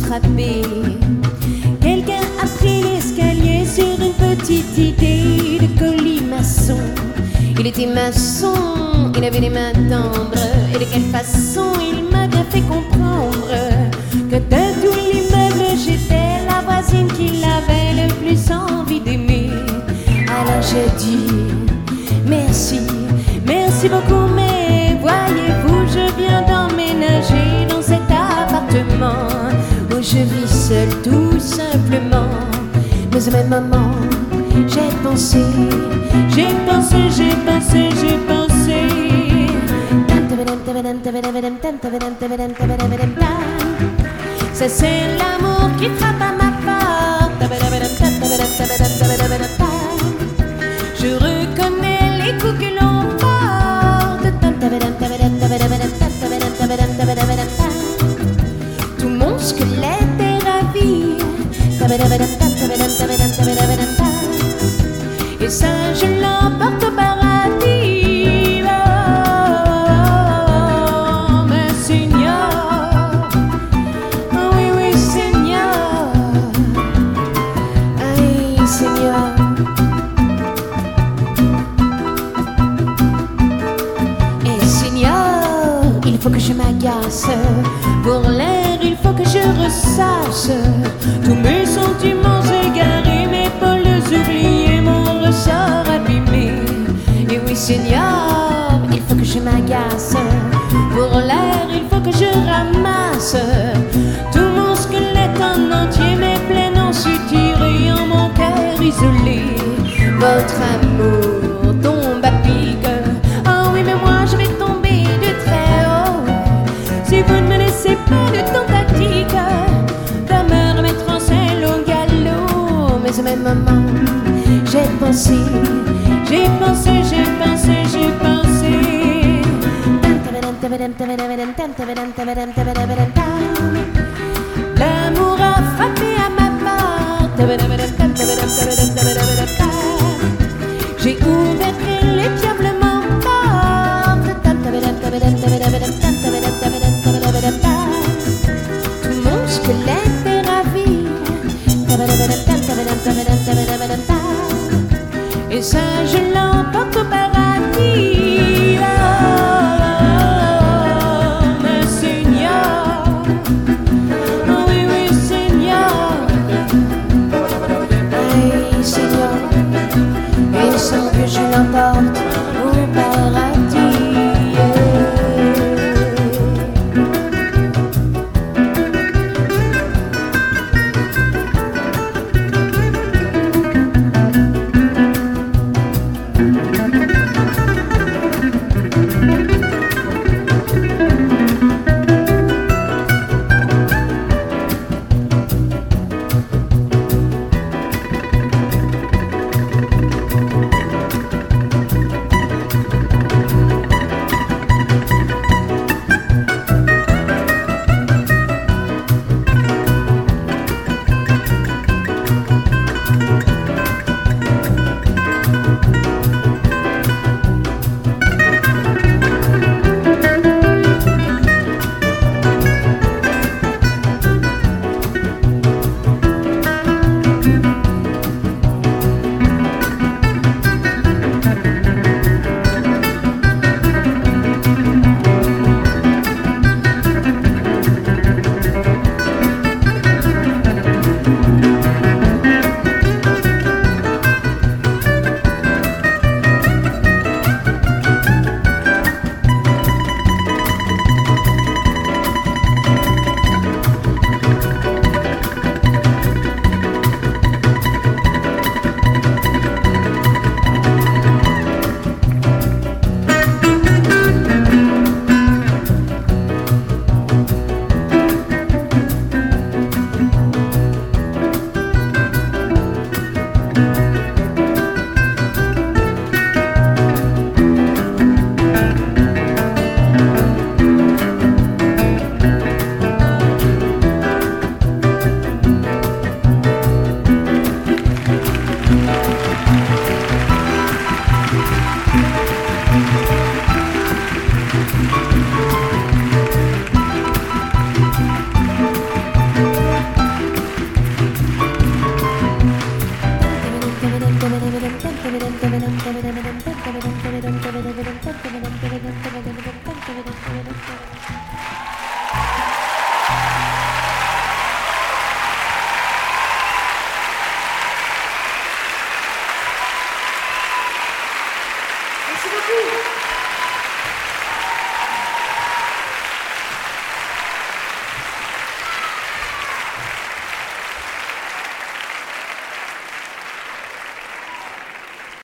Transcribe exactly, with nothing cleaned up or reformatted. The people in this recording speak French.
frappé. Quelqu'un a pris l'escalier sur une petite idée de colimaçon. Il était maçon, il avait les mains tendres. Et de quelle façon il m'a bien fait comprendre que de tout l'immeuble j'étais la voisine qu'il avait le plus envie d'aimer. Alors j'ai dit merci, merci beaucoup, mais voyez-vous, je viens d'emménager dans cet appartement où je vis seule tout simplement. Mais au même moment, j'ai pensé, j'ai pensé, j'ai pensé, j'ai pensé. Ça c'est l'amour qui frappe à ma porte. Je reconnais les coups que l'on porte. Tout mon squelette est ravi. Et ça je l'emporte au paradis. Oh, mais Seigneur, oh oui, oui, Seigneur, aïe, Seigneur. Et Seigneur, il faut que je m'agace. Pour l'air, il faut que je ressasse tous mes sentiments égarés, mes pôles oubliés, mon ressort abîmé. Et oui, Seigneur, il faut que je m'agace. Pour l'air, il faut que je ramasse tout mon squelette en entier, mes plaies non suturées en mon cœur isolé. Votre amour tombe à pic. Oh oui, mais moi je vais tomber de très haut si vous ne me laissez pas de tentative de me remettre en selle au galop. Mais au même moment, j'ai pensé, j'ai pensé, j'ai pensé, j'ai pensé. L'amour a frappé à ma porte.